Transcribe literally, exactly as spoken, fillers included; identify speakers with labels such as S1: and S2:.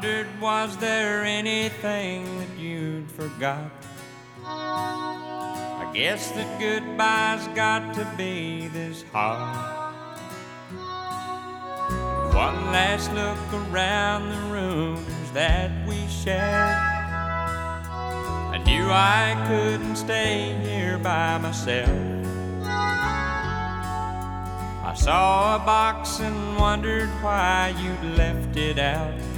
S1: wondered, was there anything that you'd forgot? I guess that goodbye's got to be this hard. One last look around the rooms that we shared, I knew I couldn't stay here by myself. I saw a box and wondered why you'd left it out.